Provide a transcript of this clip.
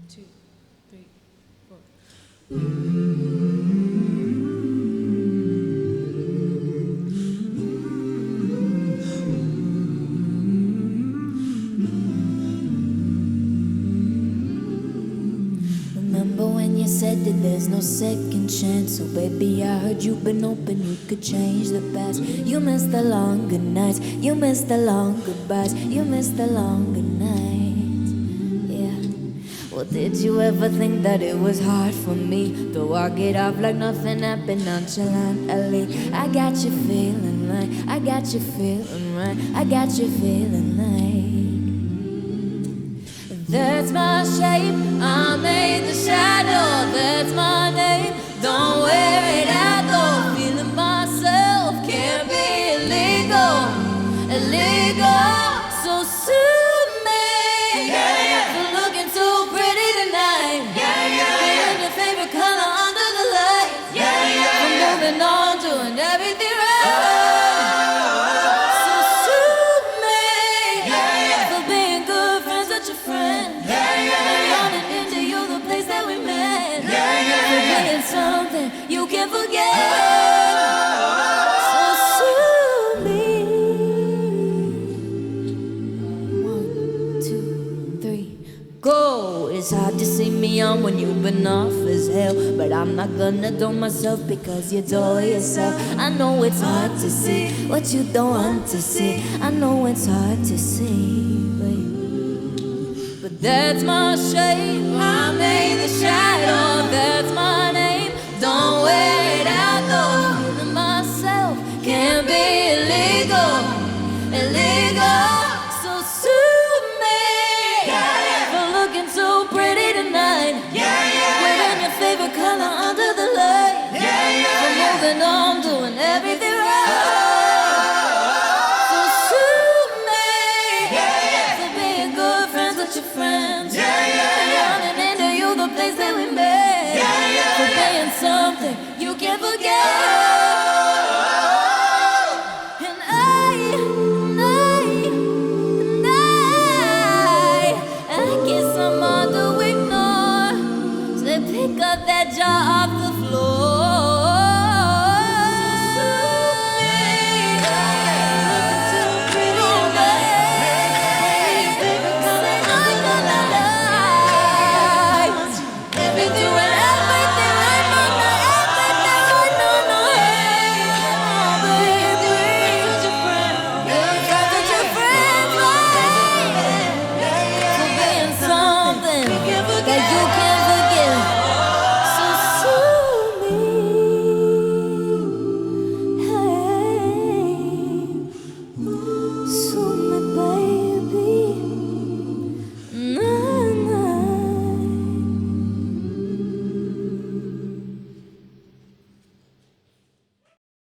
2, 3, 4. Remember when you said that there's no second chance? So baby, I heard you've been hoping you could change the past. You miss the longer nights, you miss the long goodbyes, you miss the longer nights. Yeah. Well, did you ever think that it was hard for me to walk it off like nothing happened nonchalantly? I got you feeling right, I got you feeling right, I got you feeling like that's my shape, I made the shadow, that's my name. Don't wear it out though, feeling myself can't be illegal, illegal. So sue me, for looking too pretty tonight. Wearing your favorite color under the lights. I'm moving on, doing everything right. So sue me, for being good friends with your friend. Running into you, the place that we met. Forgetting something you can't forget. So sue me. 1, 2, 3, go. It's hard to see me on when you've been off as hell, but I'm not gonna do myself because you do yourself. I know it's hard to see what you don't want to see. I know it's hard to see, babe. But that's my shape, I made the shadow, that's my name. Don't wear it out though, feeling myself can't be illegal, illegal. So sue me, for looking so pretty tonight. Wearing your favorite color under the light. For moving on, doing everything right. So sue me, for being good friends with your friends.